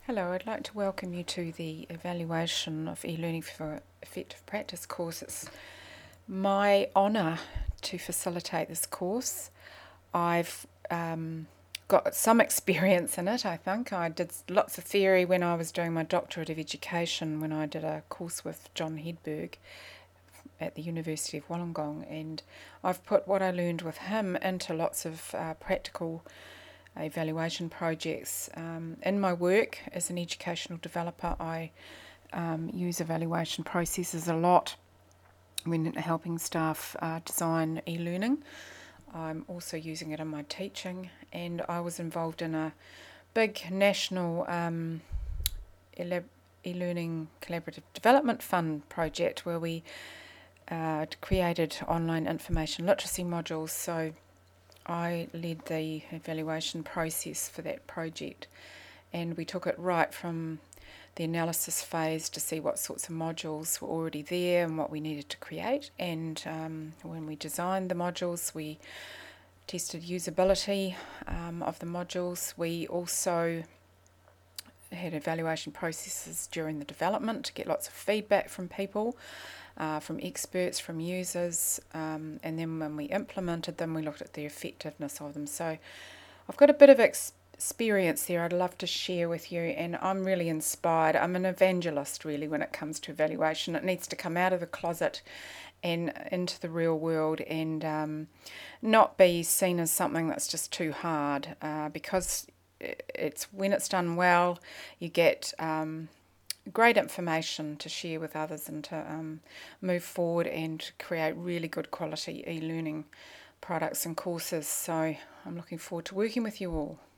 Hello, I'd like to welcome you to the Evaluation of E-Learning for Effective Practice course. It's my honour to facilitate this course. I've got some experience in it, I think. I did lots of theory when I was doing my Doctorate of Education, when I did a course with John Hedberg at the University of Wollongong, and I've put what I learned with him into lots of practical evaluation projects. In my work as an educational developer, I use evaluation processes a lot when helping staff design e-learning. I'm also using it in my teaching, and I was involved in a big national e-learning collaborative development fund project where we created online information literacy modules. So I led the evaluation process for that project, and we took it right from the analysis phase to see what sorts of modules were already there and what we needed to create. And when we designed the modules, we tested usability of the modules. We also had evaluation processes during the development to get lots of feedback from people, from experts, from users, and then when we implemented them, we looked at the effectiveness of them. So I've got a bit of experience there I'd love to share with you, and I'm really inspired. I'm an evangelist really when it comes to evaluation. It needs to come out of the closet and into the real world, and not be seen as something that's just too hard, because it's when it's done well, you get great information to share with others and to move forward and create really good quality e-learning products and courses. So I'm looking forward to working with you all.